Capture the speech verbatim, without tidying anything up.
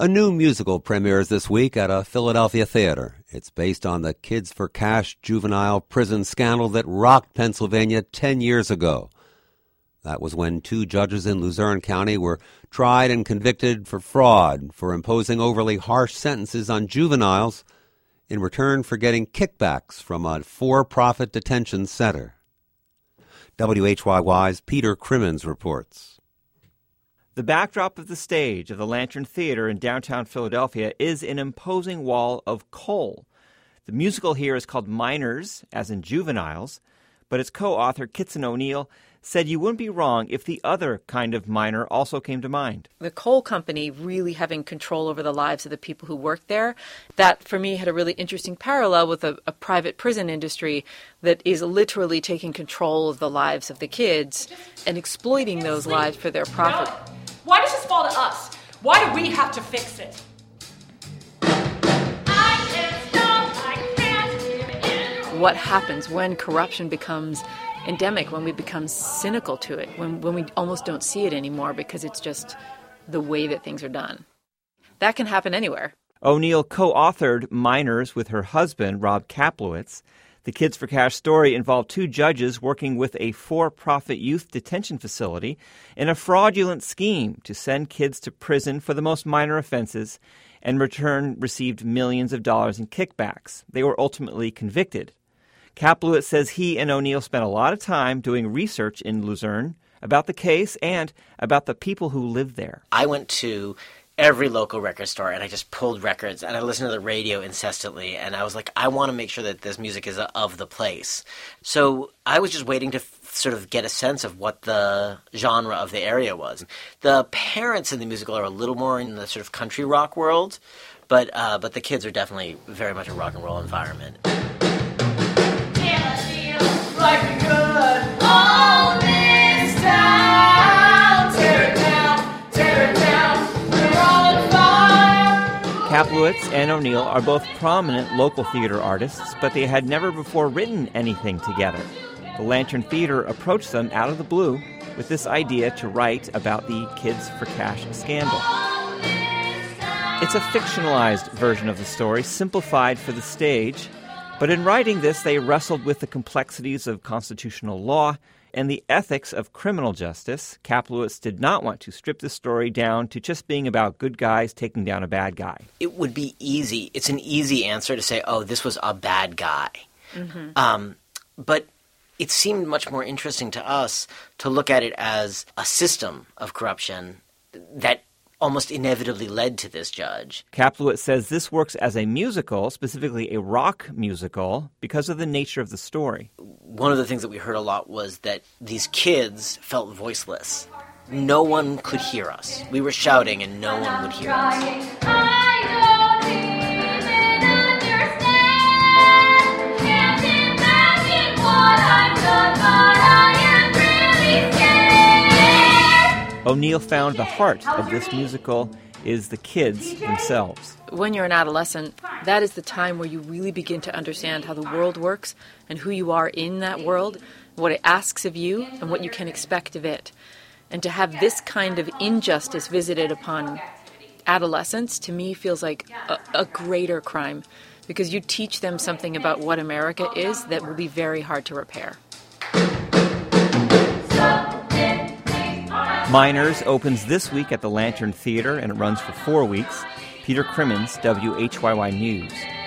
A new musical premieres this week at a Philadelphia theater. It's based on the Kids for Cash juvenile prison scandal that rocked Pennsylvania ten years ago. That was when two judges in Luzerne County were tried and convicted for fraud for imposing overly harsh sentences on juveniles in return for getting kickbacks from a for-profit detention center. W H Y Y's Peter Crimmins reports. The backdrop of the stage of the Lantern Theater in downtown Philadelphia is an imposing wall of coal. The musical here is called Minors, as in juveniles, but its co-author, Kitson O'Neill, said you wouldn't be wrong if the other kind of minor also came to mind. The coal company really having control over the lives of the people who worked there, that for me had a really interesting parallel with a, a private prison industry that is literally taking control of the lives of the kids and exploiting those lives for their profit. No. Why does this fall to us? Why do we have to fix it? I can't stop, I can't give in. What happens when corruption becomes endemic, when we become cynical to it, when, when we almost don't see it anymore because it's just the way that things are done? That can happen anywhere. O'Neill co-authored Minors with her husband, Rob Kaplowitz. The Kids for Cash story involved two judges working with a for-profit youth detention facility in a fraudulent scheme to send kids to prison for the most minor offenses and in return received millions of dollars in kickbacks. They were ultimately convicted. Kaplowitz says he and O'Neill spent a lot of time doing research in Luzerne about the case and about the people who lived there. I went to every local record store and I just pulled records and I listened to the radio incessantly and I was like, I want to make sure that this music is of the place. So I was just waiting to f- sort of get a sense of what the genre of the area was. The parents in the musical are a little more in the sort of country rock world, but uh, but the kids are definitely very much a rock and roll environment. Like we could own this town. Tear it down, tear it down, we're on fire. Kaplowitz and O'Neill are both prominent local theater artists, but they had never before written anything together. The Lantern Theater approached them out of the blue with this idea to write about the Kids for Cash scandal. It's a fictionalized version of the story, simplified for the stage. But in writing this, they wrestled with the complexities of constitutional law and the ethics of criminal justice. Kaplowitz did not want to strip the story down to just being about good guys taking down a bad guy. It would be easy. It's an easy answer to say, oh, this was a bad guy. Mm-hmm. Um, but it seemed much more interesting to us to look at it as a system of corruption that almost inevitably led to this judge. Kaplowitz says this works as a musical, specifically a rock musical, because of the nature of the story. One of the things that we heard a lot was that these kids felt voiceless. No one could hear us. We were shouting and no one would hear us. I don't even understand. Can't imagine what I've done, but I am really scared. O'Neill found the heart of this musical is the kids themselves. When you're an adolescent, that is the time where you really begin to understand how the world works and who you are in that world, what it asks of you, and what you can expect of it. And to have this kind of injustice visited upon adolescents, to me, feels like a, a greater crime, because you teach them something about what America is that will be very hard to repair. Minors opens this week at the Lantern Theater, and it runs for four weeks. Peter Crimmins, W H Y Y News.